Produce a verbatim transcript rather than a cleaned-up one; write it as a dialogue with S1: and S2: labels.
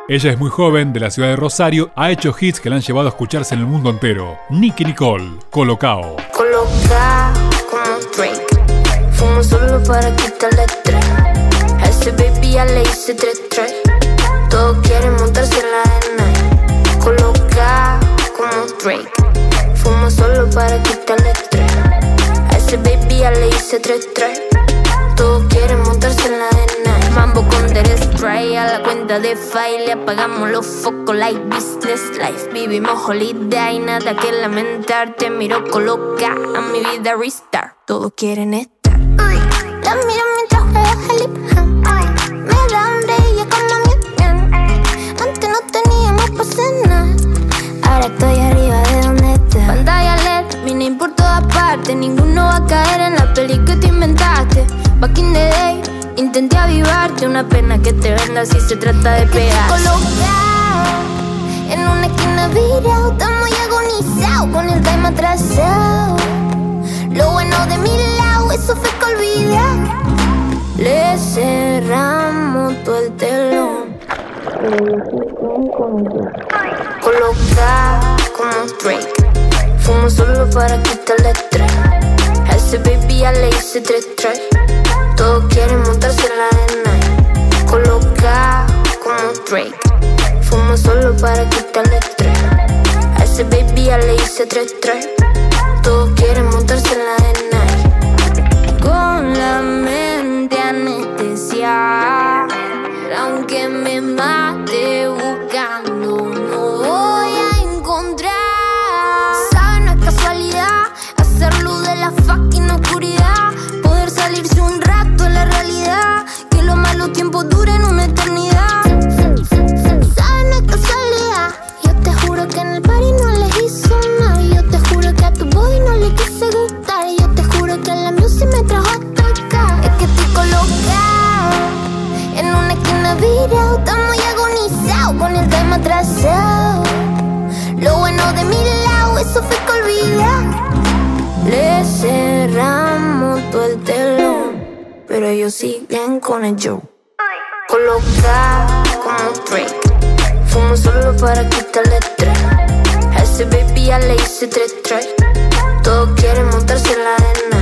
S1: Ella es muy joven, de la ciudad de Rosario, ha hecho hits que la han llevado a escucharse en el mundo entero. Nicki Nicole, Colocao.
S2: Colocao como Drake, fumo solo para quitarle estrés. A ese baby ya le hice tres tres. Todos quieren montarse en la arena. Colocao como Drake, fumo solo para quitarle estrés. A ese baby ya le hice tres tres. Todos quieren montarse en la arena. Mambo con Dere Spray, a la cuenta de file. Apagamos los focos like business life. Vivimos holiday, nada que lamentar. Te miro coloca, a mi vida restart. Todos quieren estar. Uy, la miro mientras juega el hip hop. Me da hambre y ya como mi. Antes no teníamos pa' cenar, ahora estoy arriba de donde estás. Pantalla L E D, mini por todas partes. Ninguno va a caer en la peli que te inventaste. Back in the day, intenté avivarte. Una pena que te venda si se trata de pegar. Colocado en una esquina virado, estamos muy agonizados con el time atrasado. Lo bueno de mi lado, eso fue que olvidar. Le cerramos todo el telón. Colocado como Drake, fumo solo para quitarle estrés. A ese baby ya le hice tres tres. Todos quieren montarse en la arena. Colocao como Drake, fumo solo para quitarle estrés. A ese baby ya le hice tres tres. Todos quieren montarse en la arena. Con la mente anestesiada, aunque me mate buscando, no voy a encontrar. ¿Sabes? No es casualidad hacer luz de la fucking oscuridad, poder salirse un rato en la realidad, que los malos tiempos duren una eternidad. ¿Sabes? No es casualidad. Yo te juro que en el party no le hizo nada. Yo te juro que a tu body no le quise gustar. Yo te juro que la music me trajo hasta acá. Es que estoy colocado en una esquina virado, estamos muy agonizados con el time atrasado. Lo bueno de mi lado, eso fue que olvidar. Le cerramos todo el telón, pero ellos siguen con el show. Colocao como Drake, fumo solo para quitarle estrés. A ese baby ya le hice tres tres. Todos quieren montarse en la arena.